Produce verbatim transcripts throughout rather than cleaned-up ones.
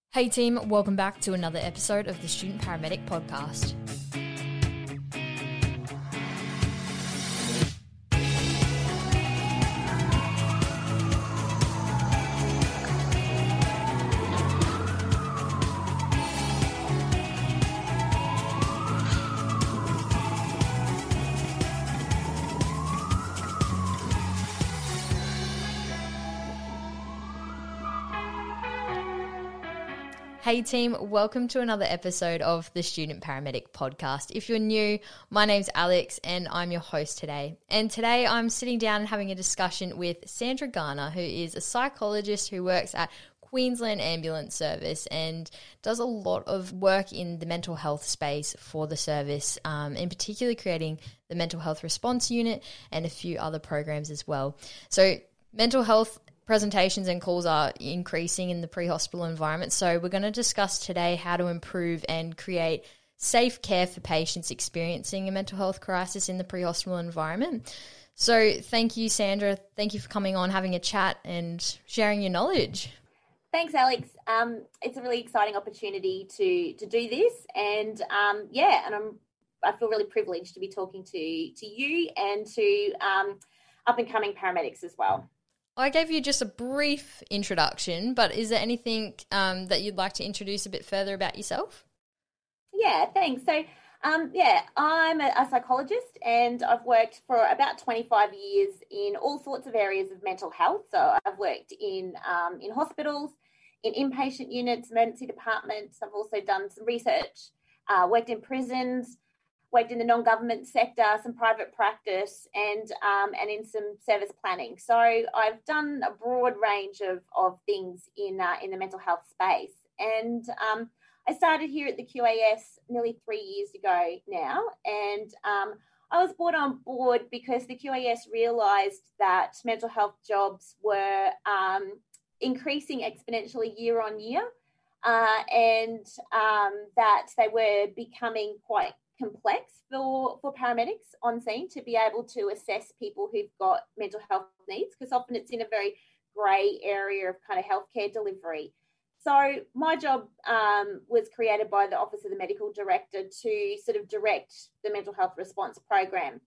Hey team, welcome back to another episode of the Student Paramedic Podcast. Hey team, welcome to another episode of the Student Paramedic Podcast. If you're new, my name's Alex and I'm your host today. And today I'm sitting down and having a discussion with Sandra Garner, who is a psychologist who works at Queensland Ambulance Service and does a lot of work in the mental health space for the service, um, in particular creating the Mental Health Response Unit and a few other programs as well. So mental health presentations and calls are increasing in the pre-hospital environment. So we're going to discuss today how to improve and create safe care for patients experiencing a mental health crisis in the pre-hospital environment. So thank you, Sandra. Thank you for coming on, having a chat and sharing your knowledge. Thanks, Alex. Um, it's a really exciting opportunity to to do this. And um, yeah, and I'm I feel really privileged to be talking to, to you and to um, up-and-coming paramedics as well. I gave you just a brief introduction, but is there anything um, that you'd like to introduce a bit further about yourself? Yeah, thanks. So, um, yeah, I'm a, a psychologist and I've worked for about twenty-five years in all sorts of areas of mental health. So I've worked in um, in hospitals, in inpatient units, emergency departments. I've also done some research, uh, worked in prisons, worked in the non-government sector, some private practice, and um, and in some service planning. So I've done a broad range of, of things in uh, in the mental health space. And um, I started here at the Q A S nearly three years ago now. And um, I was brought on board because the Q A S realised that mental health jobs were um, increasing exponentially year on year, uh, and um, that they were becoming quite complex for, for paramedics on scene to be able to assess people who've got mental health needs, because often it's in a very grey area of kind of healthcare delivery. So my job um, was created by the Office of the Medical Director to sort of direct the mental health response program.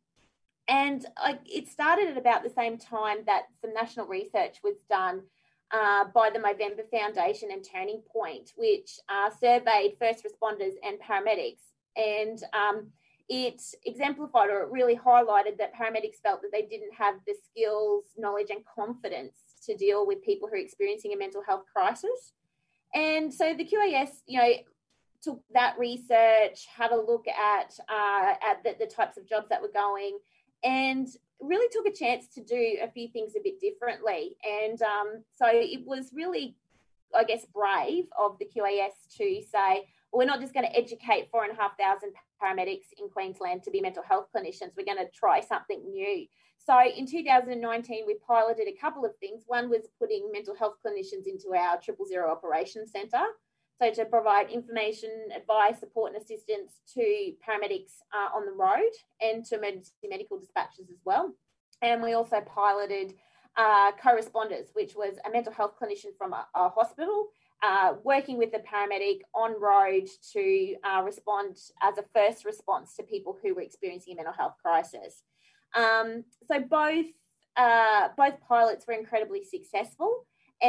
And I, it started at about the same time that some national research was done uh, by the Movember Foundation and Turning Point, which uh, surveyed first responders and paramedics. And um, it exemplified, or it really highlighted, that paramedics felt that they didn't have the skills, knowledge and confidence to deal with people who are experiencing a mental health crisis. And so the Q A S, you know, took that research, had a look at, uh, at the, the types of jobs that were going, and really took a chance to do a few things a bit differently. And um, so it was really, I guess, brave of the Q A S to say, we're not just going to educate four and a half thousand paramedics in Queensland to be mental health clinicians. We're going to try something new. So in two thousand nineteen, we piloted a couple of things. One was putting mental health clinicians into our Triple Zero Operations Centre, so to provide information, advice, support and assistance to paramedics uh, on the road and to emergency medical dispatchers as well. And we also piloted uh, co-responders, which was a mental health clinician from a, a hospital Uh, working with the paramedic on road to uh, respond as a first response to people who were experiencing a mental health crisis. Um, so both uh, both pilots were incredibly successful,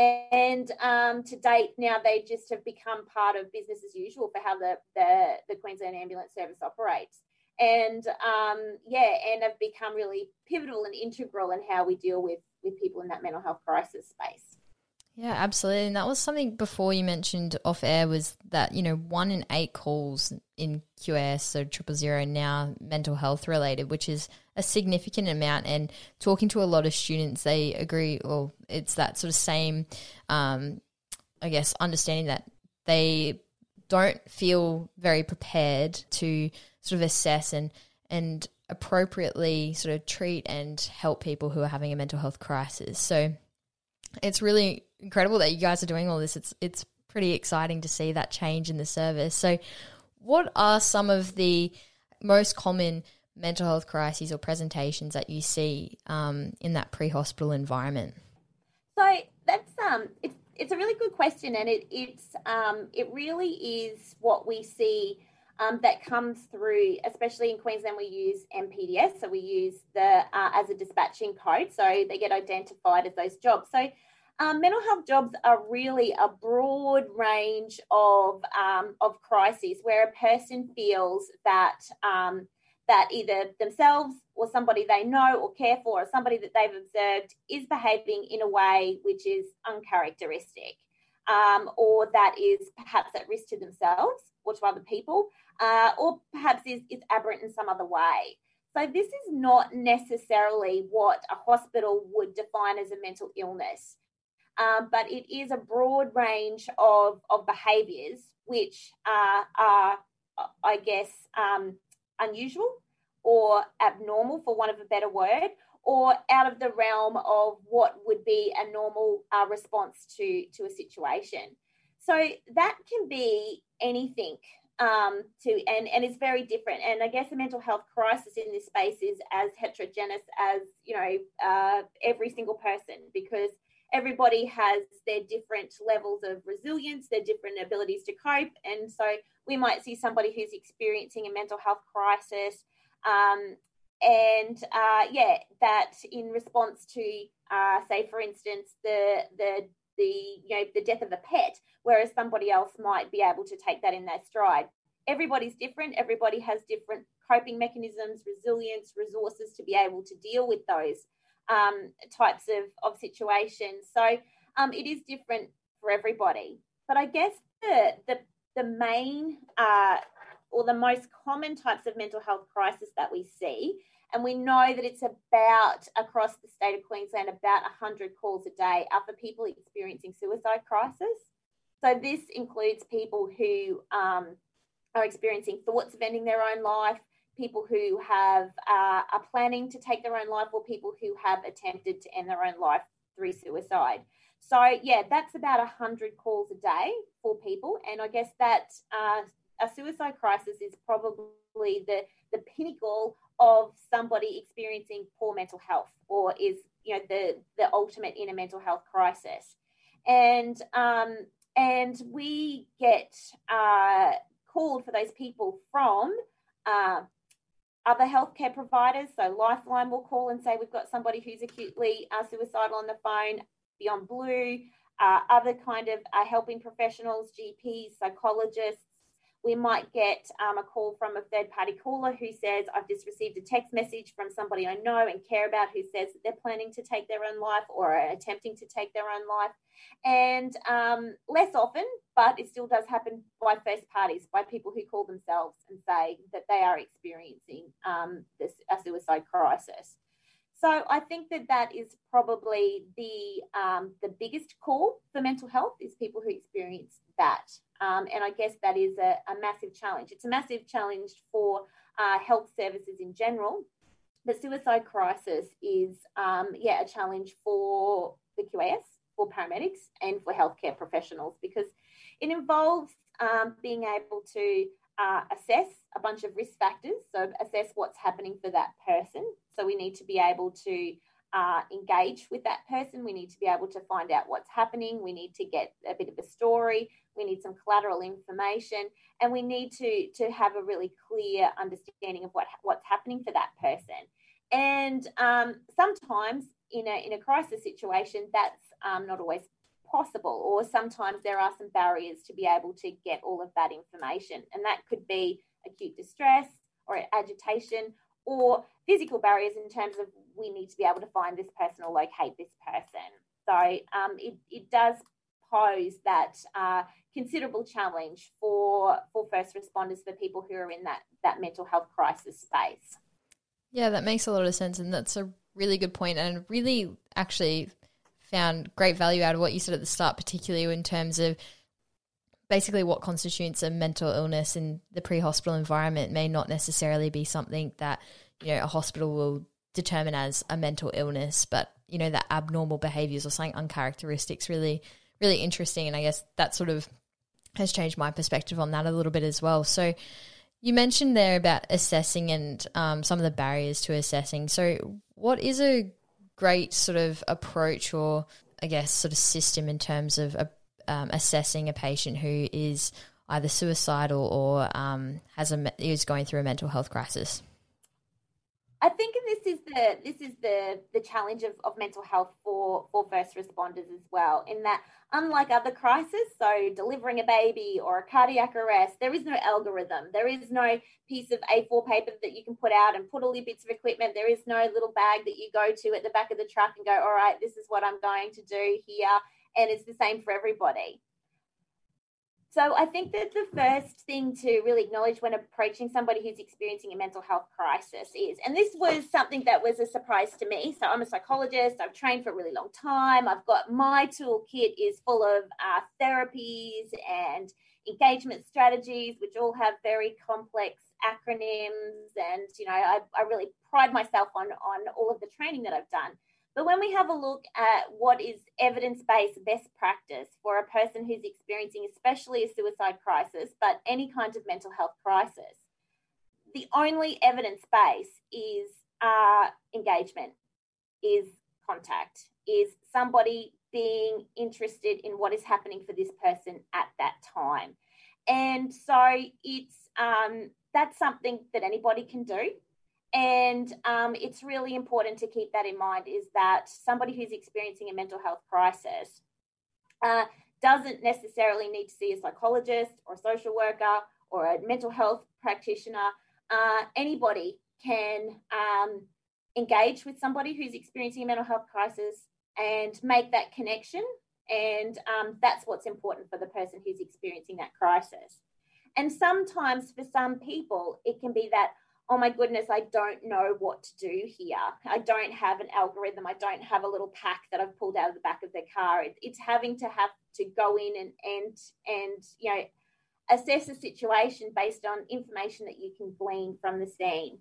and um, to date now they just have become part of business as usual for how the the, the Queensland Ambulance Service operates. And um, yeah, and have become really pivotal and integral in how we deal with with people in that mental health crisis space. Yeah, absolutely. And that was something before you mentioned off air, was that, you know, one in eight calls in Q A S, so triple zero now mental health related, which is a significant amount. And talking to a lot of students, they agree, or it's that sort of same, um, I guess, understanding that they don't feel very prepared to sort of assess and, and appropriately sort of treat and help people who are having a mental health crisis. So it's really incredible that you guys are doing all this. It's it's pretty exciting to see that change in the service. So what are some of the most common mental health crises or presentations that you see um, in that pre-hospital environment? So that's um, it's it's a really good question, and it it's um, it really is what we see um, that comes through, especially in Queensland. We use M P D S, so we use the uh, as a dispatching code, so they get identified as those jobs. So um, mental health jobs are really a broad range of um, of crises where a person feels that um, that either themselves or somebody they know or care for or somebody that they've observed is behaving in a way which is uncharacteristic, um, or that is perhaps at risk to themselves or to other people, uh, or perhaps is, is aberrant in some other way. So this is not necessarily what a hospital would define as a mental illness, um, but it is a broad range of, of behaviours which uh, are, I guess, um, unusual or abnormal, for want of a better word, or out of the realm of what would be a normal uh, response to, to a situation. So that can be anything um, to, and, and it's very different. And I guess a mental health crisis in this space is as heterogeneous as, you know, uh, every single person, because everybody has their different levels of resilience, their different abilities to cope. And so we might see somebody who's experiencing a mental health crisis, um, and uh, yeah, that in response to, uh, say, for instance, the the the you know the death of a pet, whereas somebody else might be able to take that in their stride. Everybody's different. Everybody has different coping mechanisms, resilience, resources to be able to deal with those um, types of, of situations. So um, it is different for everybody. But I guess the the the main uh, or the most common types of mental health crisis that we see, and we know that it's about, across the state of Queensland, about one hundred calls a day, are for people experiencing suicide crisis. So this includes people who um, are experiencing thoughts of ending their own life, people who have uh, are planning to take their own life, or people who have attempted to end their own life through suicide. So, yeah, that's about one hundred calls a day for people. And I guess that uh, a suicide crisis is probably the, the pinnacle of somebody experiencing poor mental health, or is, you know, the, the ultimate in a mental health crisis. And, um, and we get uh, called for those people from uh, other healthcare providers. So Lifeline will call and say, we've got somebody who's acutely uh, suicidal on the phone. Beyond Blue, uh, other kind of uh, helping professionals, G Ps, psychologists. We might get um, a call from a third-party caller who says, I've just received a text message from somebody I know and care about who says that they're planning to take their own life or are attempting to take their own life. And um, less often, but it still does happen by first parties, by people who call themselves and say that they are experiencing um, this, a suicide crisis. So I think that that is probably the um, the biggest call for mental health, is people who experience that. Um, and I guess that is a, a massive challenge. It's a massive challenge for uh, health services in general. The suicide crisis is, um, yeah, a challenge for the Q A S, for paramedics and for healthcare professionals, because it involves um, being able to uh, assess a bunch of risk factors, so assess what's happening for that person. So we need to be able to uh, engage with that person. We need to be able to find out what's happening. We need to get a bit of a story. We need some collateral information, and we need to, to have a really clear understanding of what what's happening for that person. And um, sometimes in a in a crisis situation, that's um, not always possible, or sometimes there are some barriers to be able to get all of that information, and that could be acute distress or agitation, or physical barriers in terms of we need to be able to find this person or locate this person. So um, it, it does pose that uh, considerable challenge for for first responders, for people who are in that that mental health crisis space. Yeah, that makes a lot of sense, and that's a really good point, and really actually found great value out of what you said at the start, particularly in terms of basically what constitutes a mental illness in the pre-hospital environment may not necessarily be something that, you know, a hospital will determine as a mental illness, but, you know, the abnormal behaviours or something uncharacteristics really, really interesting. And I guess that sort of has changed my perspective on that a little bit as well. So you mentioned there about assessing and um, some of the barriers to assessing. So what is a great sort of approach or I guess, sort of system in terms of uh, um, assessing a patient who is either suicidal or um, has a is going through a mental health crisis? I think this is the this is the the challenge of, of mental health for, for first responders as well, in that unlike other crises, so delivering a baby or a cardiac arrest, there is no algorithm. There is no piece of A four paper that you can put out and put all your bits of equipment. There is no little bag that you go to at the back of the truck and go, all right, this is what I'm going to do here. And it's the same for everybody. So I think that the first thing to really acknowledge when approaching somebody who's experiencing a mental health crisis is, and this was something that was a surprise to me. So I'm a psychologist. I've trained for a really long time. I've got my toolkit is full of uh, therapies and engagement strategies, which all have very complex acronyms. And, you know, I, I really pride myself on, on all of the training that I've done. But when we have a look at what is evidence-based best practice for a person who's experiencing especially a suicide crisis, but any kind of mental health crisis, the only evidence base is uh, engagement, is contact, is somebody being interested in what is happening for this person at that time. And so it's um, that's something that anybody can do. And um, it's really important to keep that in mind, is that somebody who's experiencing a mental health crisis uh, doesn't necessarily need to see a psychologist or a social worker or a mental health practitioner. Uh, anybody can um, engage with somebody who's experiencing a mental health crisis and make that connection. And um, that's what's important for the person who's experiencing that crisis. And sometimes for some people, it can be that, oh my goodness, I don't know what to do here. I don't have an algorithm. I don't have a little pack that I've pulled out of the back of the car. It, it's having to have to go in and, and, and, you know, assess a situation based on information that you can glean from the scene.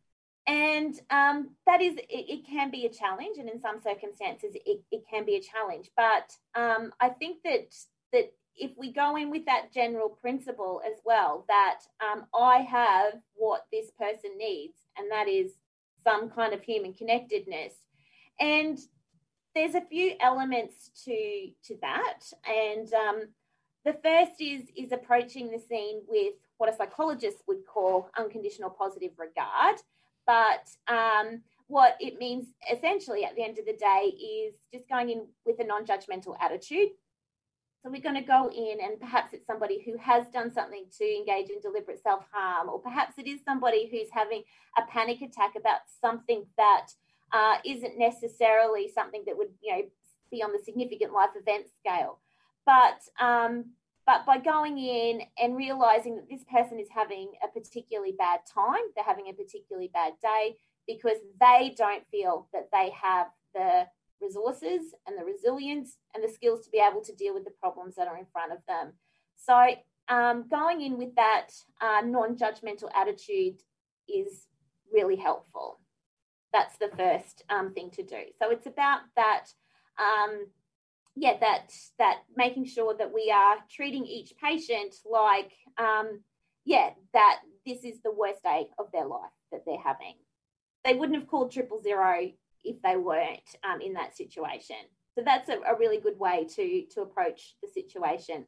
And um, that is, it, it can be a challenge. And in some circumstances, it, it can be a challenge. But um, I think that that if we go in with that general principle as well, that um, I have what this person needs, and that is some kind of human connectedness. And there's a few elements to, to that. And um, the first is, is approaching the scene with what a psychologist would call unconditional positive regard. But um, what it means essentially at the end of the day is just going in with a non-judgmental attitude. So we're going to go in, and perhaps it's somebody who has done something to engage in deliberate self-harm, or perhaps it is somebody who's having a panic attack about something that uh, isn't necessarily something that would, you know, be on the significant life event scale. But um, but by going in and realising that this person is having a particularly bad time, they're having a particularly bad day because they don't feel that they have the resources and the resilience and the skills to be able to deal with the problems that are in front of them. So um, going in with that uh, non-judgmental attitude is really helpful. That's the first um, thing to do. So it's about that, um, yeah, that that making sure that we are treating each patient like, um, yeah, that this is the worst day of their life that they're having. They wouldn't have called triple zero if they weren't um, in that situation. So that's a, a really good way to, to approach the situation.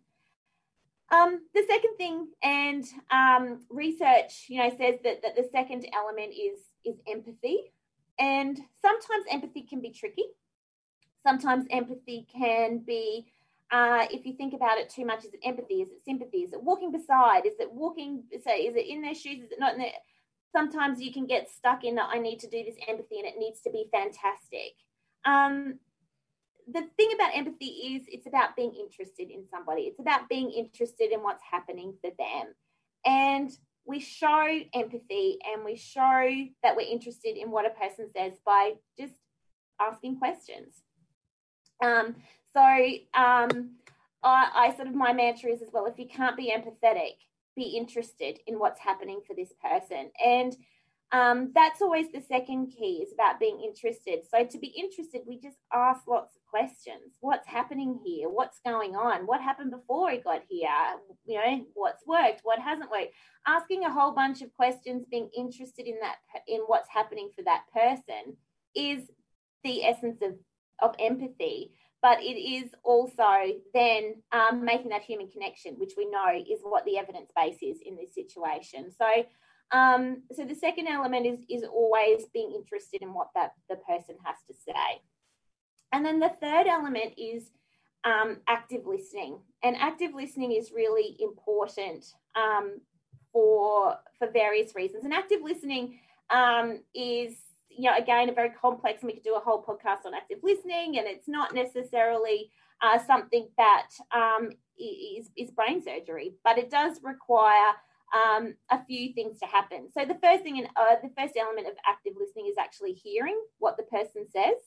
Um, the second thing, and um, research, you know, says that, that the second element is, is empathy. And sometimes empathy can be tricky. Sometimes empathy can be, uh, if you think about it too much, is it empathy? Is it sympathy? Is it walking beside? Is it walking, say, is it in their shoes? Is it not in their... Sometimes you can get stuck in that I need to do this empathy and it needs to be fantastic. Um, the thing about empathy is it's about being interested in somebody. It's about being interested in what's happening for them. And we show empathy and we show that we're interested in what a person says by just asking questions. Um, so um, I, I sort of, my mantra is as well, if you can't be empathetic, be interested in what's happening for this person. And um, that's always the second key, is about being interested. So to be interested, we just ask lots of questions. What's happening here? What's going on? What happened before he got here? You know, what's worked? What hasn't worked? Asking a whole bunch of questions, being interested in that, in what's happening for that person, is the essence of, of empathy. but it is also then um, making that human connection, which we know is what the evidence base is in this situation. So, um, so the second element is is always being interested in what that the person has to say. And then the third element is um, active listening. And active listening is really important um, for, for various reasons. And active listening um, is, you know, again, a very complex, and we could do a whole podcast on active listening, and it's not necessarily uh, something that um, is, is brain surgery, but it does require um, a few things to happen. So the first thing, in, uh, the first element of active listening is actually hearing what the person says.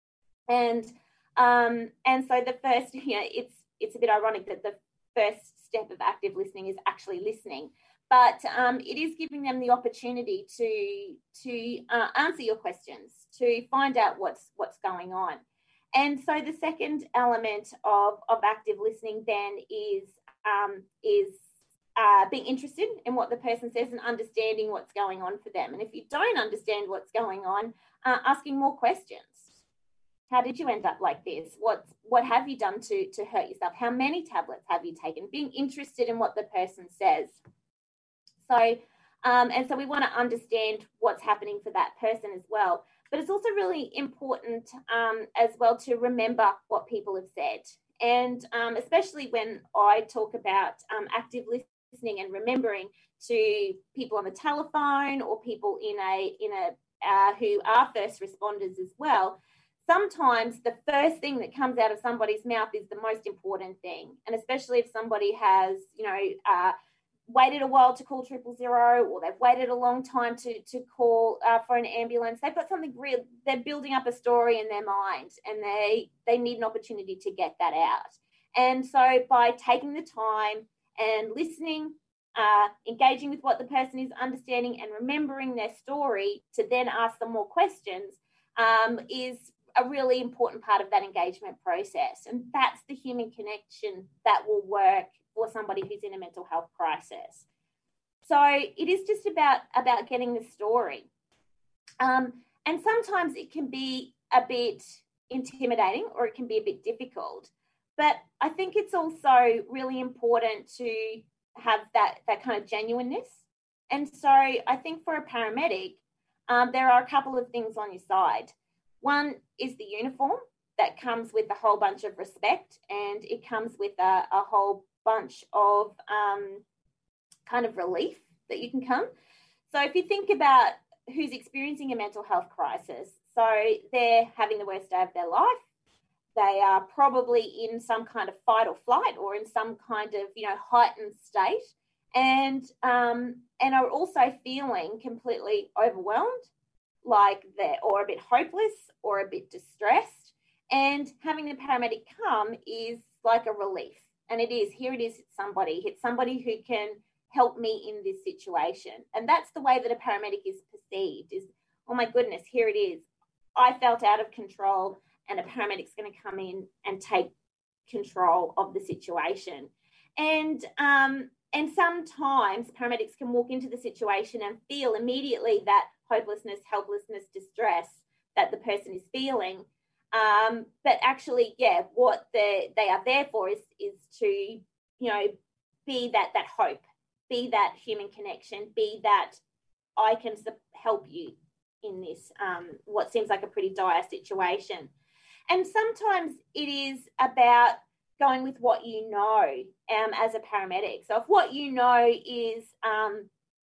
And um, and so the first, you know, it's it's a bit ironic that the first step of active listening is actually listening, but um, it is giving them the opportunity to to uh, answer your questions, to find out what's what's going on. And so the second element of, of active listening then is um, is uh, being interested in what the person says and understanding what's going on for them. And if you don't understand what's going on, uh, asking more questions. How did you end up like this? What what have you done to, to hurt yourself? How many tablets have you taken? Being interested in what the person says. So, um, and so we want to understand what's happening for that person as well. But it's also really important um, as well to remember what people have said. And um, especially when I talk about um, active listening and remembering to people on the telephone or people in a in a uh, who are first responders as well. Sometimes the first thing that comes out of somebody's mouth is the most important thing. And especially if somebody has, you know, uh, waited a while to call triple zero, or they've waited a long time to, to call uh, for an ambulance, they've got something real, they're building up a story in their mind, and they, they need an opportunity to get that out. And so by taking the time and listening, uh, engaging with what the person is understanding and remembering their story to then ask them more questions um, is a really important part of that engagement process. And that's the human connection that will work for somebody who's in a mental health crisis. So it is just about, about getting the story. Um, and sometimes it can be a bit intimidating, or it can be a bit difficult. But I think it's also really important to have that, that kind of genuineness. And so I think for a paramedic, um, there are a couple of things on your side. One is the uniform that comes with a whole bunch of respect, and it comes with a, a whole bunch of um, kind of relief that you can come. So if you think about who's experiencing a mental health crisis, so they're having the worst day of their life, they are probably in some kind of fight or flight, or in some kind of, you know, heightened state, and um, and are also feeling completely overwhelmed, like they're or a bit hopeless or a bit distressed, and having the paramedic come is like a relief. And it is, here it is, it's somebody, it's somebody who can help me in this situation. And that's the way that a paramedic is perceived, is, oh my goodness, here it is. I felt out of control, and a paramedic's going to come in and take control of the situation. And um, and sometimes paramedics can walk into the situation and feel immediately that hopelessness, helplessness, distress that the person is feeling. Um, but actually, yeah, what they they are there for is is to, you know, be that that hope, be that human connection, be that I can help you in this um, what seems like a pretty dire situation. And sometimes it is about going with what you know um, as a paramedic. So if what you know is um,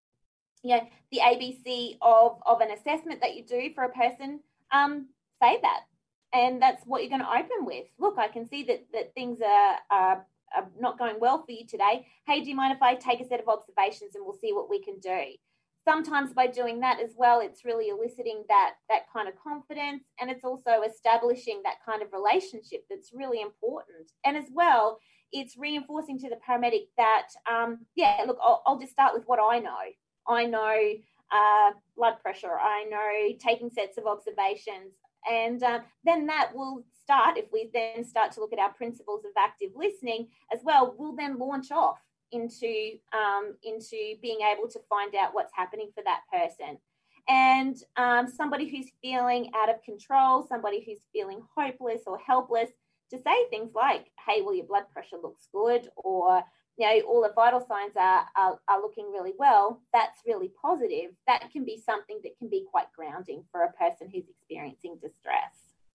you know, the A B C of, of an assessment that you do for a person, um, say that. And that's what you're going to open with. Look, I can see that, that things are, are, are not going well for you today. Hey, do you mind if I take a set of observations and we'll see what we can do? Sometimes by doing that as well, it's really eliciting that, that kind of confidence, and it's also establishing that kind of relationship that's really important. And as well, it's reinforcing to the paramedic that, um, yeah, look, I'll, I'll just start with what I know. I know uh, blood pressure. I know taking sets of observations. And um, then that will start, if we then start to look at our principles of active listening as well, we'll then launch off into, um, into being able to find out what's happening for that person. And um, somebody who's feeling out of control, somebody who's feeling hopeless or helpless, to say things like, hey, well, your blood pressure looks good, or, you know, all the vital signs are, are, are looking really well, that's really positive. That can be something that can be quite grounding for a person who's experiencing distress.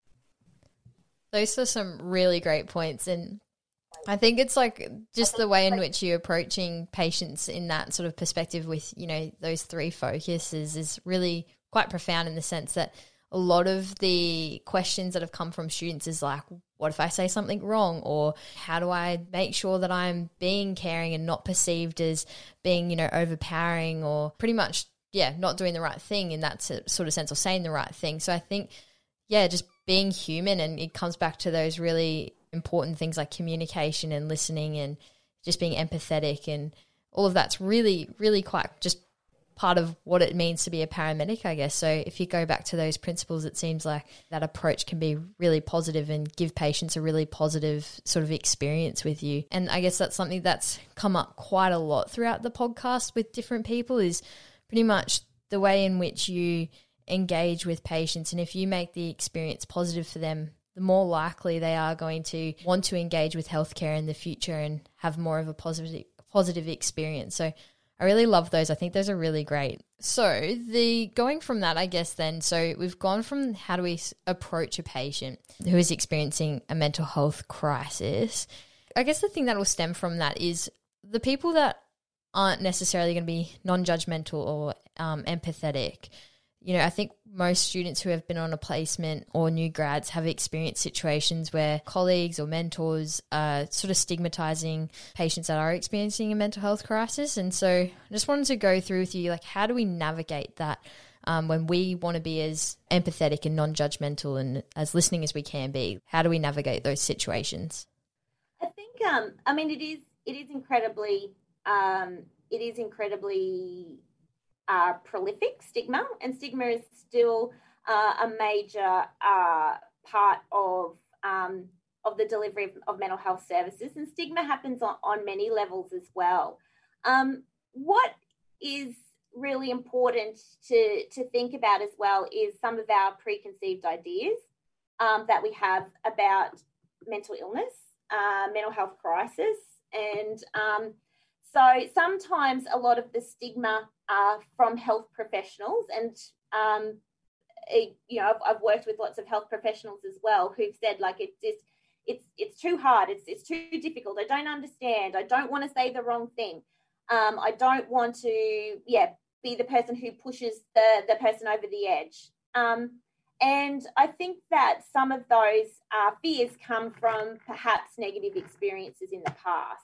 Those are some really great points. And I think it's like just the way in which you're approaching patients in that sort of perspective with, you know, those three focuses is really quite profound, in the sense that a lot of the questions that have come from students is like, what if I say something wrong? Or how do I make sure that I'm being caring and not perceived as being, you know, overpowering, or pretty much, yeah, not doing the right thing in that sort of sense, or saying the right thing. So I think, yeah, just being human, and it comes back to those really important things like communication and listening and just being empathetic, and all of that's really, really quite just part of what it means to be a paramedic, I guess. So if you go back to those principles, it seems like that approach can be really positive and give patients a really positive sort of experience with you. And I guess that's something that's come up quite a lot throughout the podcast with different people, is pretty much the way in which you engage with patients. And if you make the experience positive for them, the more likely they are going to want to engage with healthcare in the future and have more of a positive positive experience. So I really love those. I think those are really great. So the going from that, I guess then, so we've gone from how do we approach a patient who is experiencing a mental health crisis. I guess the thing that will stem from that is the people that aren't necessarily going to be non-judgmental or um, empathetic. You know, I think most students who have been on a placement or new grads have experienced situations where colleagues or mentors are sort of stigmatizing patients that are experiencing a mental health crisis. And so I just wanted to go through with you, like, how do we navigate that um, when we want to be as empathetic and non-judgmental and as listening as we can be? How do we navigate those situations? I think, um, I mean, it is, it is incredibly, um, it is incredibly Uh, prolific, stigma, and stigma is still uh, a major uh, part of um, of the delivery of, of mental health services, and stigma happens on, on many levels as well. Um, what is really important to, to think about as well is some of our preconceived ideas um, that we have about mental illness, uh, mental health crisis, and um, so sometimes a lot of the stigma uh, from health professionals, and um, it, you know, I've, I've worked with lots of health professionals as well who've said, like, it's just, it's it's too hard, it's it's too difficult. I don't understand. I don't want to say the wrong thing. Um, I don't want to, yeah, be the person who pushes the the person over the edge. Um, and I think that some of those uh, fears come from perhaps negative experiences in the past.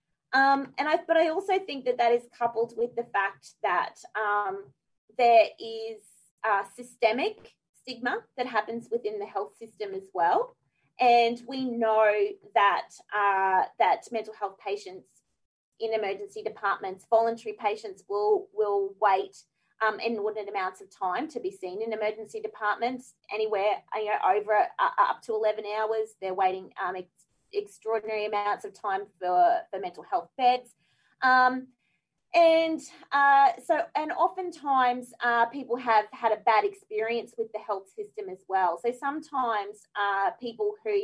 Um, and I, but I also think that that is coupled with the fact that um, there is uh, systemic stigma that happens within the health system as well. And we know that uh, that mental health patients in emergency departments, voluntary patients will will wait um, inordinate amounts of time to be seen in emergency departments, anywhere, you know, over uh, up to eleven hours. They're waiting um, extraordinary amounts of time for, for mental health beds. Um, and uh, so, and oftentimes uh, people have had a bad experience with the health system as well. So sometimes uh, people who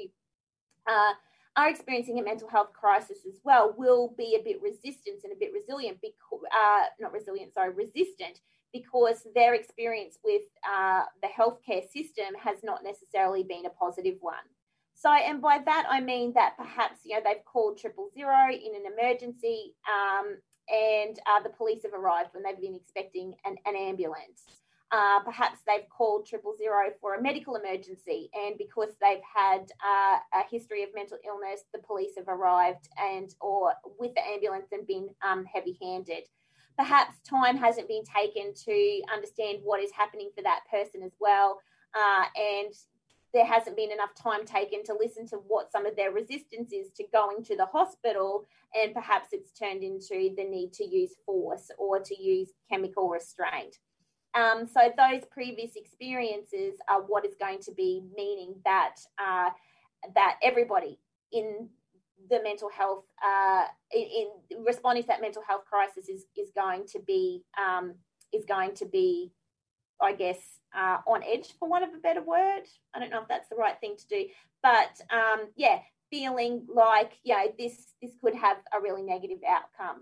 uh, are experiencing a mental health crisis as well will be a bit resistant and a bit resilient, because, uh, not resilient, sorry, resistant, because their experience with uh, the healthcare system has not necessarily been a positive one. So, and by that, I mean that perhaps, you know, they've called triple zero in an emergency um, and uh, the police have arrived when they've been expecting an, an ambulance. Uh, perhaps they've called triple zero for a medical emergency, and because they've had uh, a history of mental illness, the police have arrived and or with the ambulance and been um, heavy-handed. Perhaps time hasn't been taken to understand what is happening for that person as well, uh, and there hasn't been enough time taken to listen to what some of their resistance is to going to the hospital, and perhaps it's turned into the need to use force or to use chemical restraint. Um, so those previous experiences are what is going to be meaning that uh, that everybody in the mental health, uh, in, in responding to that mental health crisis is is going to be um, is going to be I guess, uh, on edge, for want of a better word. I don't know if that's the right thing to do, but um, yeah, feeling like, you know, this, this could have a really negative outcome.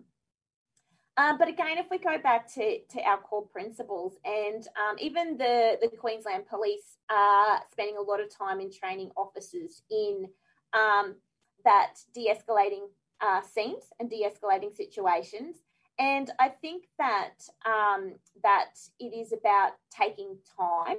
Um, but again, if we go back to, to our core principles, and um, even the, the Queensland Police are spending a lot of time in training officers in um, that de-escalating uh, scenes and de-escalating situations. And I think that um, that it is about taking time.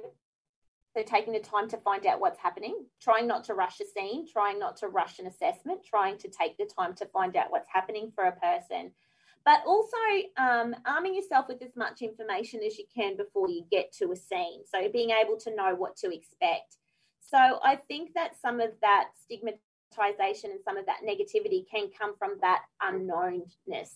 So taking the time to find out what's happening, trying not to rush a scene, trying not to rush an assessment, trying to take the time to find out what's happening for a person. But also um, arming yourself with as much information as you can before you get to a scene. So being able to know what to expect. So I think that some of that stigmatization and some of that negativity can come from that unknownness.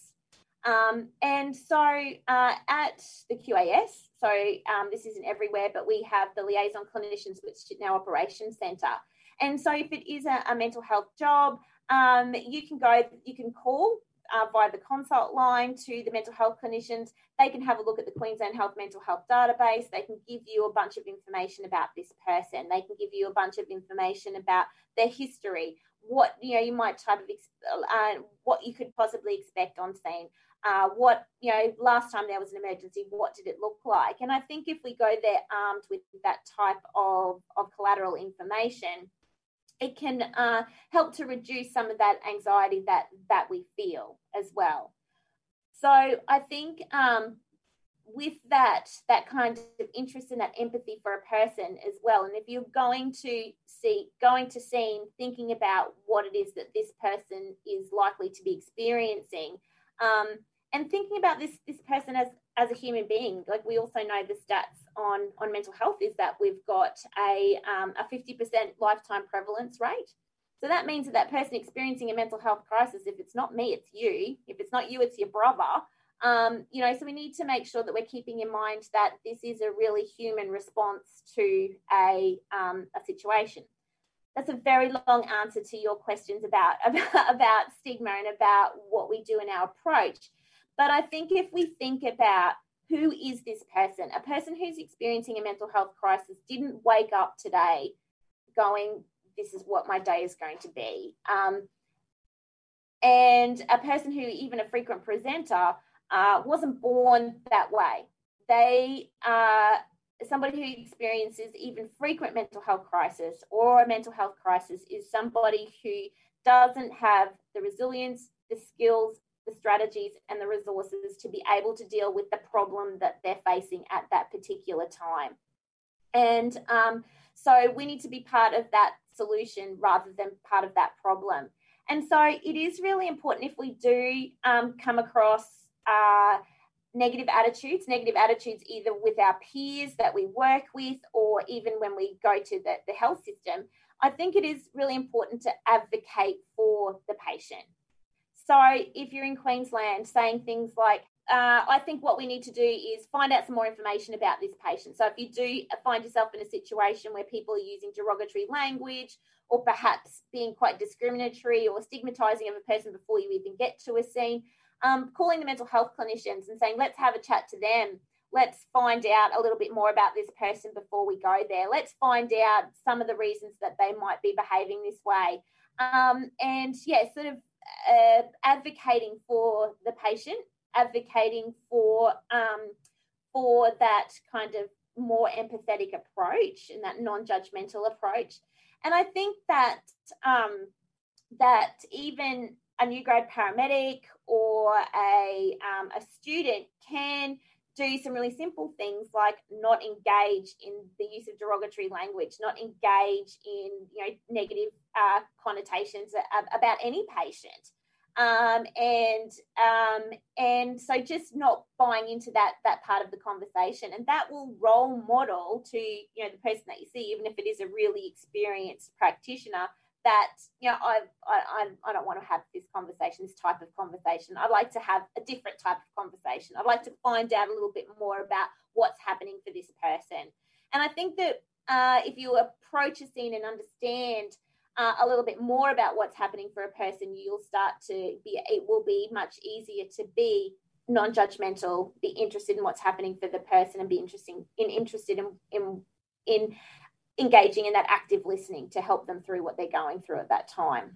Um, and so uh, at the Q A S, so um, this isn't everywhere, but we have the Liaison Clinicians with Now Operations Centre. And so if it is a, a mental health job, um, you can go, you can call Uh, via the consult line to the mental health clinicians. They can have a look at the Queensland Health Mental Health database. They can give you a bunch of information about this person. They can give you a bunch of information about their history, what, you know, you might type of, uh, what you could possibly expect on scene. Uh, what, you know, last time there was an emergency, what did it look like? And I think if we go there armed with that type of, of collateral information, it can uh, help to reduce some of that anxiety that, that we feel as well. So I think um, with that, that kind of interest and that empathy for a person as well, and if you're going to see, going to scene, thinking about what it is that this person is likely to be experiencing, um, and thinking about this, this person as, as a human being. Like, we also know the stats on, on mental health is that we've got a, um, a fifty percent lifetime prevalence rate. So that means that that person experiencing a mental health crisis, if it's not me, it's you. If it's not you, it's your brother. Um, you know, so we need to make sure that we're keeping in mind that this is a really human response to a, um, a situation. That's a very long answer to your questions about, about, about stigma and about what we do in our approach. But I think if we think about who is this person, a person who's experiencing a mental health crisis didn't wake up today going, this is what my day is going to be. Um, and a person who, even a frequent presenter, uh, wasn't born that way. They are somebody who experiences even frequent mental health crisis or a mental health crisis is somebody who doesn't have the resilience, the skills, the strategies and the resources to be able to deal with the problem that they're facing at that particular time. And um, so we need to be part of that solution rather than part of that problem. And so it is really important if we do um, come across uh, negative attitudes, negative attitudes either with our peers that we work with or even when we go to the, the health system, I think it is really important to advocate for the patient. So if you're in Queensland saying things like, uh, I think what we need to do is find out some more information about this patient. So if you do find yourself in a situation where people are using derogatory language or perhaps being quite discriminatory or stigmatising of a person before you even get to a scene, um, calling the mental health clinicians and saying, let's have a chat to them. Let's find out a little bit more about this person before we go there. Let's find out some of the reasons that they might be behaving this way. Um, and, yeah, sort of Uh, advocating for the patient, advocating for um, for that kind of more empathetic approach and that non-judgmental approach. And I think that um, that even a new grade paramedic or a um, a student can do some really simple things like not engage in the use of derogatory language, not engage in, you know, negative uh, connotations about any patient. Um, and um, and so just not buying into that that part of the conversation, and that will role model to, you know, the person that you see, even if it is a really experienced practitioner, that, you know, I I I don't want to have this conversation, this type of conversation. I'd like to have a different type of conversation. I'd like to find out a little bit more about what's happening for this person. And I think that uh, if you approach a scene and understand Uh, a little bit more about what's happening for a person, you'll start to be, it will be much easier to be non-judgmental, be interested in what's happening for the person, and be interesting in interested in in in engaging in that active listening to help them through what they're going through at that time.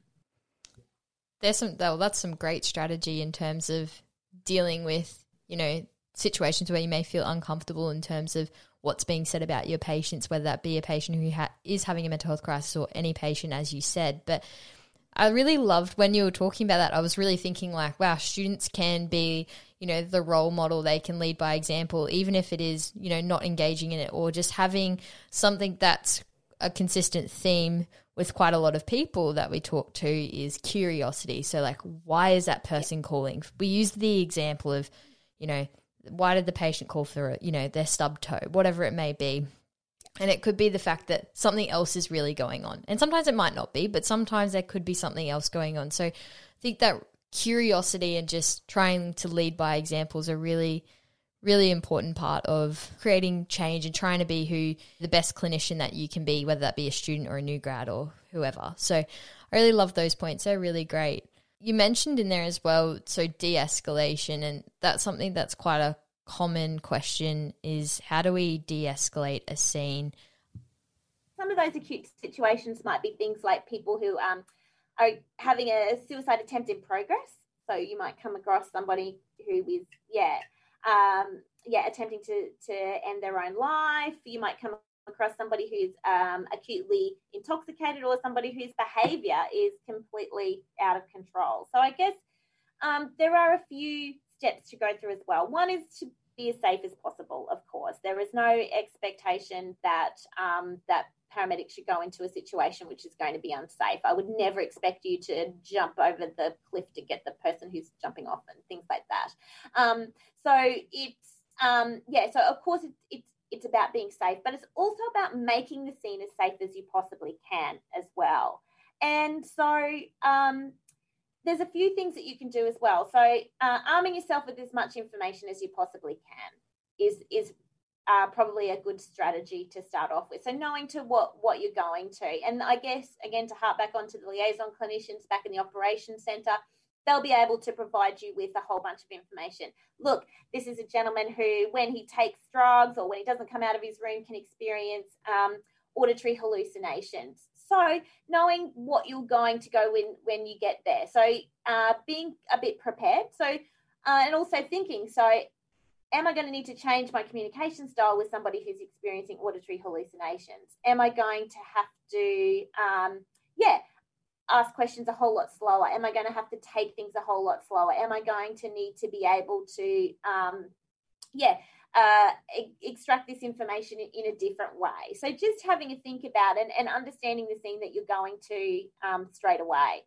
There's some, well, that's some great strategy in terms of dealing with, you know, situations where you may feel uncomfortable in terms of what's being said about your patients, whether that be a patient who ha- is having a mental health crisis or any patient, as you said. But I really loved when you were talking about that. I was really thinking like, wow, students can be, you know, the role model. They can lead by example, even if it is, you know, not engaging in it or just having something that's a consistent theme with quite a lot of people that we talk to is curiosity. So like, why is that person calling? We used the example of, you know, why did the patient call for, you know, their stub toe, whatever it may be. And it could be the fact that something else is really going on. And sometimes it might not be, but sometimes there could be something else going on. So I think that curiosity and just trying to lead by examples are really, really important part of creating change and trying to be who the best clinician that you can be, whether that be a student or a new grad or whoever. So I really love those points. They're really great. You mentioned in there as well, so de-escalation, and that's something that's quite a common question is how do we de-escalate a scene? Some of those acute situations might be things like people who um, are having a suicide attempt in progress. So you might come across somebody who is, yeah, um, yeah, attempting to, to end their own life. You might come across somebody who's um, acutely intoxicated or somebody whose behaviour is completely out of control. So I guess um, there are a few steps to go through as well. One is to be as safe as possible, of course. There is no expectation that um, that paramedics should go into a situation which is going to be unsafe. I would never expect you to jump over the cliff to get the person who's jumping off and things like that. Um, so it's, um, yeah, so of course it's, it's, it's about being safe, but it's also about making the scene as safe as you possibly can as well. And so um, there's a few things that you can do as well. So uh, arming yourself with as much information as you possibly can is is uh, probably a good strategy to start off with. So knowing to what, what you're going to. And I guess, again, to harp back onto the liaison clinicians back in the operations centre, they'll be able to provide you with a whole bunch of information. Look, this is a gentleman who, when he takes drugs or when he doesn't come out of his room, can experience um, auditory hallucinations. So knowing what you're going to go when, when you get there. So uh, being a bit prepared. So uh, and also thinking, so am I going to need to change my communication style with somebody who's experiencing auditory hallucinations? Am I going to have to, um, yeah, ask questions a whole lot slower? Am I going to have to take things a whole lot slower? Am I going to need to be able to, um, yeah, uh, e- extract this information in, in a different way? So just having a think about it and understanding the scene that you're going to um, straight away.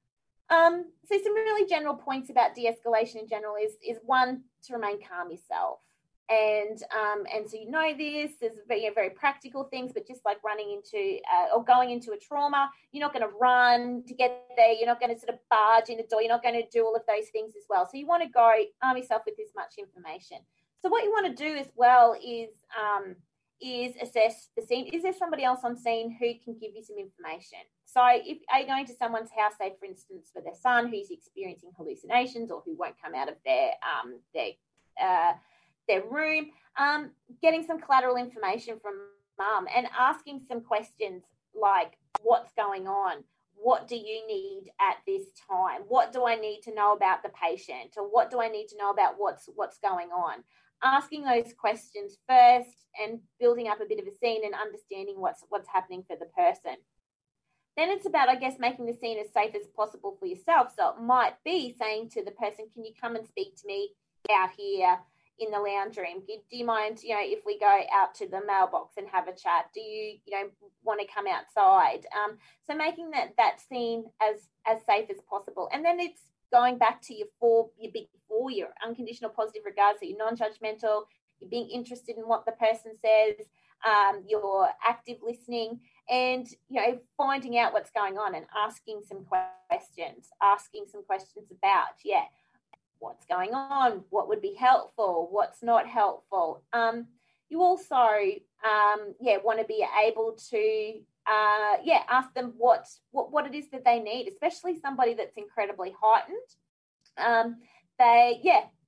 Um, so some really general points about de-escalation in general is, is one, to remain calm yourself. And um, and so you know this, there's very, you know, very practical things, but just like running into uh, or going into a trauma, you're not going to run to get there. You're not going to sort of barge in the door. You're not going to do all of those things as well. So you want to go arm yourself with this much information. So what you want to do as well is um, is assess the scene. Is there somebody else on scene who can give you some information? So if are you going to someone's house, say for instance for their son who's experiencing hallucinations or who won't come out of their um, their uh, their room, um, getting some collateral information from mum and asking some questions like, what's going on? What do you need at this time? What do I need to know about the patient? Or what do I need to know about what's what's going on? Asking those questions first and building up a bit of a scene and understanding what's what's happening for the person. Then it's about, I guess, making the scene as safe as possible for yourself. So it might be saying to the person, can you come and speak to me out here in the lounge room? Do you mind, you know, if we go out to the mailbox and have a chat? Do you, you know, want to come outside? Um, so making that that scene as as safe as possible. And then it's going back to your four, your big four, your unconditional positive regard. So you're non-judgmental, you're being interested in what the person says, um, you're active listening, and, you know, finding out what's going on and asking some questions, asking some questions about, yeah, what's going on, what would be helpful, what's not helpful. Um, you also, um, yeah, want to be able to, uh, yeah, ask them what, what what it is that they need, especially somebody that's incredibly heightened. Um, they, yeah,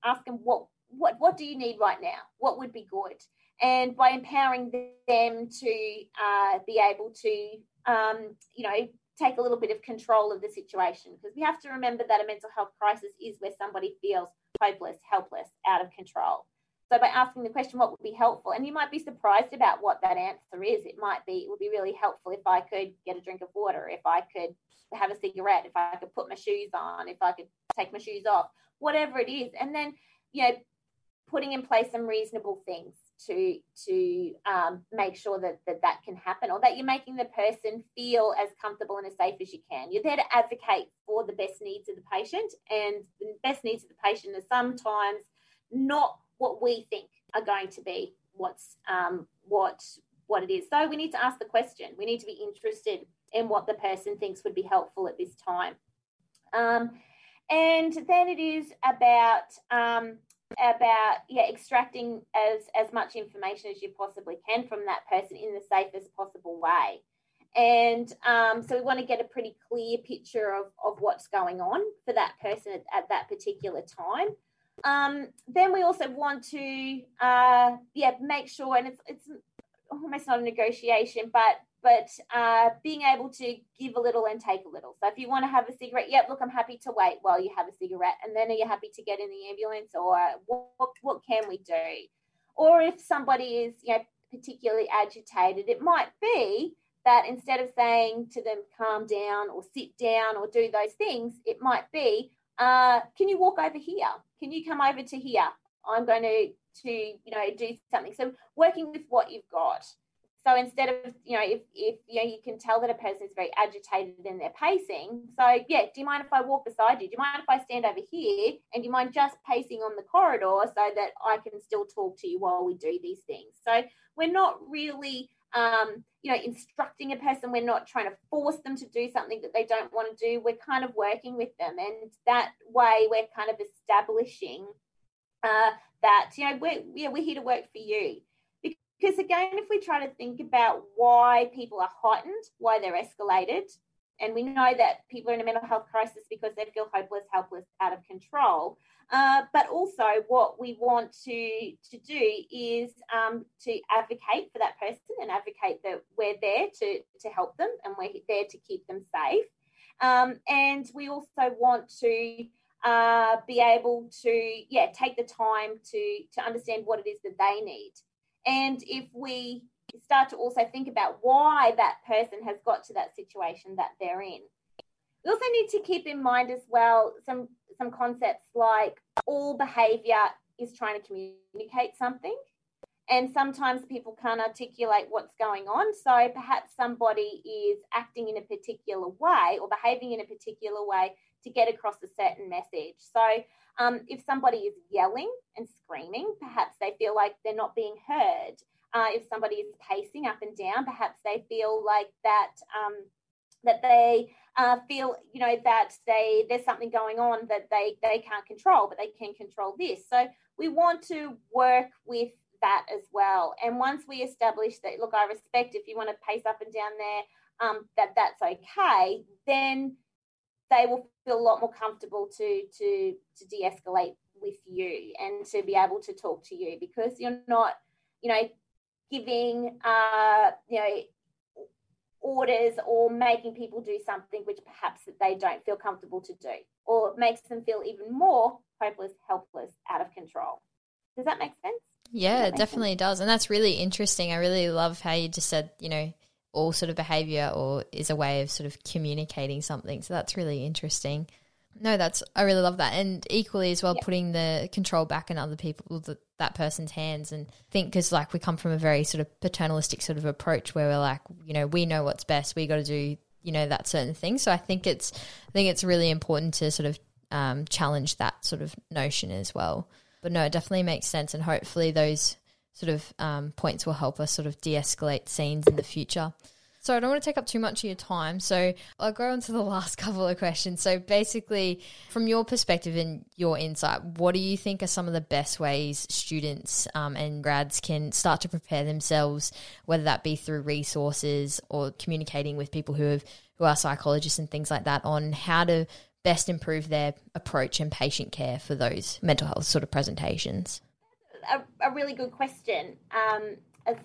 ask them what, what, what do you need right now? What would be good? And by empowering them to uh, be able to, um, you know, take a little bit of control of the situation, because we have to remember that a mental health crisis is where somebody feels hopeless, helpless, out of control. So by asking the question, what would be helpful? And you might be surprised about what that answer is. It might be, it would be really helpful if I could get a drink of water, if I could have a cigarette, if I could put my shoes on, if I could take my shoes off, whatever it is. And then, you know, putting in place some reasonable things to to um, make sure that, that that can happen, or that you're making the person feel as comfortable and as safe as you can. You're there to advocate for the best needs of the patient, and the best needs of the patient are sometimes not what we think are going to be what's um, what what it is. So we need to ask the question. We need to be interested in what the person thinks would be helpful at this time. Um, and then it is about um, about yeah extracting as as much information as you possibly can from that person in the safest possible way. And um, so we want to get a pretty clear picture of, of what's going on for that person at, at that particular time. Um, then we also want to uh, yeah make sure, and it's it's almost not a negotiation, but but uh, being able to give a little and take a little. So if you want to have a cigarette, yep, look, I'm happy to wait while you have a cigarette. And then are you happy to get in the ambulance, or what, what, what can we do? Or if somebody is, you know, particularly agitated, it might be that instead of saying to them, calm down or sit down or do those things, it might be, uh, can you walk over here? Can you come over to here? I'm going to, to, you know, do something. So working with what you've got. So instead of, you know, if, if you know, you can tell that a person is very agitated in their pacing. So, yeah, do you mind if I walk beside you? Do you mind if I stand over here? And do you mind just pacing on the corridor so that I can still talk to you while we do these things? So we're not really, um, you know, instructing a person. We're not trying to force them to do something that they don't want to do. We're kind of working with them. And that way we're kind of establishing uh, that, you know, we're, yeah, we're here to work for you. Because, again, if we try to think about why people are heightened, why they're escalated, and we know that people are in a mental health crisis because they feel hopeless, helpless, out of control. Uh, but also what we want to, to do is um, to advocate for that person and advocate that we're there to, to help them and we're there to keep them safe. Um, and we also want to uh, be able to, yeah, take the time to, to understand what it is that they need. And if we start to also think about why that person has got to that situation that they're in, we also need to keep in mind as well some, some concepts like all behaviour is trying to communicate something. And sometimes people can't articulate what's going on. So perhaps somebody is acting in a particular way or behaving in a particular way to get across a certain message. So um, if somebody is yelling and screaming, perhaps they feel like they're not being heard. Uh, if somebody is pacing up and down, perhaps they feel like that um, that they uh, feel, you know, that they there's something going on that they, they can't control, but they can control this. So we want to work with that as well. And once we establish that, look, I respect if you want to pace up and down there, um, that that's okay, then they will feel a lot more comfortable to to to de-escalate with you and to be able to talk to you, because you're not, you know, giving uh, you know, orders or making people do something which perhaps that they don't feel comfortable to do, or makes them feel even more hopeless, helpless, out of control. Does that make sense? Yeah, it definitely sense? does. And that's really interesting. I really love how you just said, you know, all sort of behaviour or is a way of sort of communicating something. So that's really interesting. No, that's, I really love that. And equally as well, yeah. putting the control back in other people, the, that person's hands, and think, because like we come from a very sort of paternalistic sort of approach where we're like, you know, we know what's best. We got to do, you know, that certain thing. So I think it's, I think it's really important to sort of um, challenge that sort of notion as well. But no, it definitely makes sense. And hopefully those sort of um, points will help us sort of de-escalate scenes in the future. So I don't want to take up too much of your time. So I'll go on to the last couple of questions. So basically, from your perspective and your insight, what do you think are some of the best ways students um, and grads can start to prepare themselves, whether that be through resources or communicating with people who have who are psychologists and things like that, on how to best improve their approach and patient care for those mental health sort of presentations? A, a really good question. Um,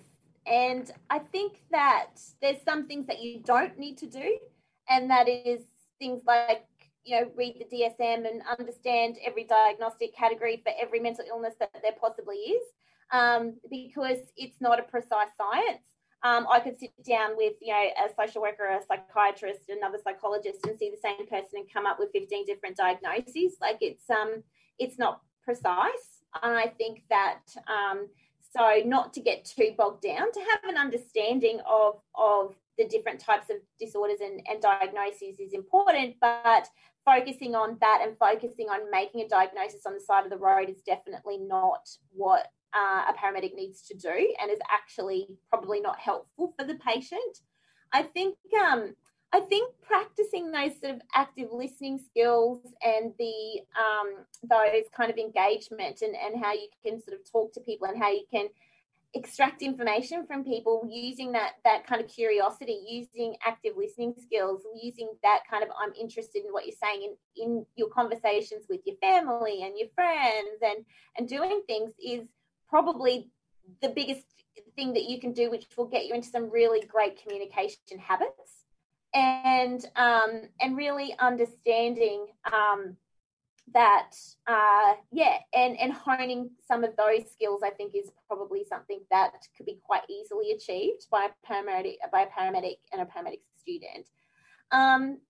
and I think that there's some things that you don't need to do, and that is things like, you know, read the D S M and understand every diagnostic category for every mental illness that there possibly is, um, because it's not a precise science. Um, I could sit down with, you know, a social worker, a psychiatrist, another psychologist, and see the same person and come up with fifteen different diagnoses. Like it's um, it's not precise. And I think that um, so not to get too bogged down, to have an understanding of of the different types of disorders and, and diagnoses is important, but focusing on that and focusing on making a diagnosis on the side of the road is definitely not what uh, a paramedic needs to do, and is actually probably not helpful for the patient. I think um, I think practicing those sort of active listening skills and the um, those kind of engagement and, and how you can sort of talk to people and how you can extract information from people using that that kind of curiosity, using active listening skills, using that kind of I'm interested in what you're saying in, in your conversations with your family and your friends and, and doing things is probably the biggest thing that you can do, which will get you into some really great communication habits and um, and really understanding um, that, uh, yeah, and, and honing some of those skills, I think, is probably something that could be quite easily achieved by a paramedic, by a paramedic and a paramedic student. Um,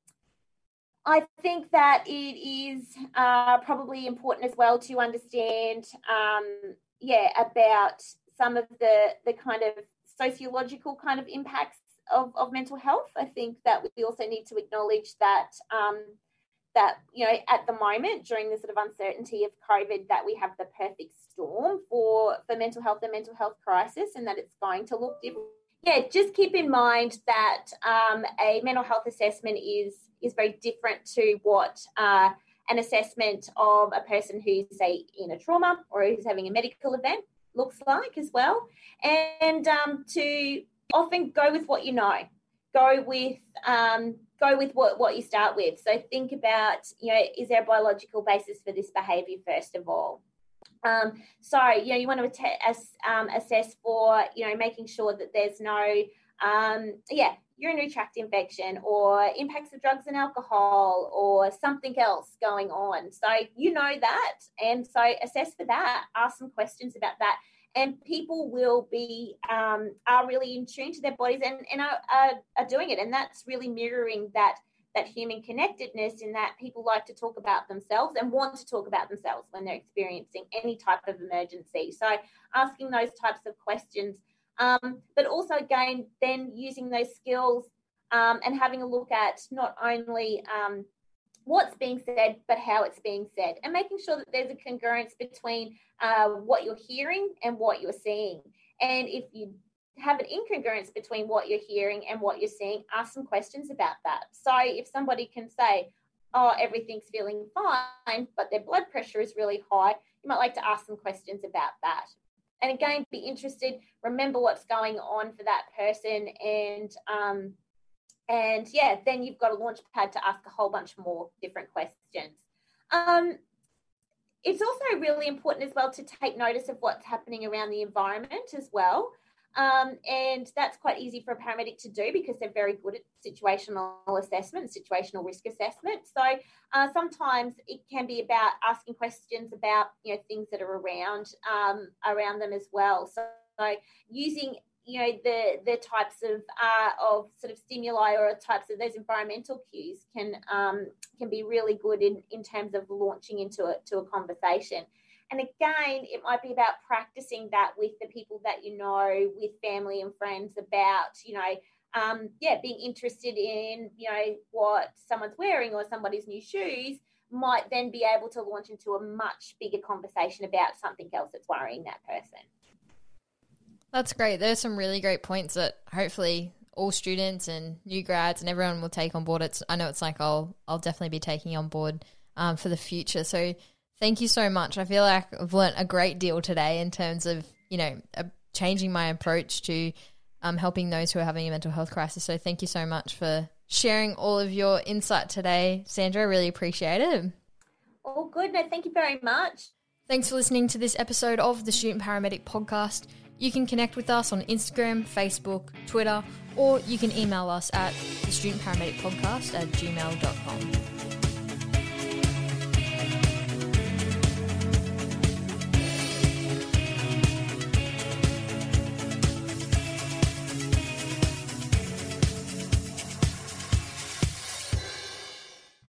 I think that it is uh, probably important as well to understand, um, yeah, about some of the the kind of sociological kind of impacts of, of mental health. I think that we also need to acknowledge that um, that, you know, at the moment during the sort of uncertainty of COVID, that we have the perfect storm for, for mental health and mental health crisis, and that it's going to look different. Yeah, just keep in mind that um, a mental health assessment is is very different to what uh, an assessment of a person who's, say, in a trauma or who's having a medical event looks like as well. And um, to often go with what you know, go with um, go with what, what you start with. So think about, you know, is there a biological basis for this behaviour first of all? Um, so, you know, you want to att- um, assess for, you know, making sure that there's no, um, yeah, urinary tract infection or impacts of drugs and alcohol or something else going on. So you know that, and so assess for that, ask some questions about that. And people will be, um, are really in tune to their bodies and, and are, are, are doing it. And that's really mirroring that that human connectedness, in that people like to talk about themselves and want to talk about themselves when they're experiencing any type of emergency. So asking those types of questions, um, but also, again, then using those skills um, and having a look at not only um, what's being said, but how it's being said, and making sure that there's a congruence between uh, what you're hearing and what you're seeing. And if you have an incongruence between what you're hearing and what you're seeing, ask some questions about that. So if somebody can say, oh, everything's feeling fine, but their blood pressure is really high, you might like to ask some questions about that. And again, be interested, remember what's going on for that person, and um, and yeah, then you've got a launch pad to ask a whole bunch more different questions. Um, it's also really important as well to take notice of what's happening around the environment as well. Um, and that's quite easy for a paramedic to do because they're very good at situational assessment, situational risk assessment. So uh, sometimes it can be about asking questions about, you know, things that are around um, around them as well. So, so using, you know, the the types of uh, of sort of stimuli or types of those environmental cues can um, can be really good in, in terms of launching into a, to a conversation. And again, it might be about practicing that with the people that you know, with family and friends, about, you know, um, yeah, being interested in, you know, what someone's wearing or somebody's new shoes, might then be able to launch into a much bigger conversation about something else that's worrying that person. That's great. There's some really great points that hopefully all students and new grads and everyone will take on board. It's, I know it's like I'll I'll definitely be taking on board um, for the future. So thank you so much. I feel like I've learnt a great deal today in terms of, you know, uh, changing my approach to um, helping those who are having a mental health crisis. So thank you so much for sharing all of your insight today, Sandra. I really appreciate it. All good. No, thank you very much. Thanks for listening to this episode of the Student Paramedic Podcast. You can connect with us on Instagram, Facebook, Twitter, or you can email us at the student paramedic podcast at gmail dot com.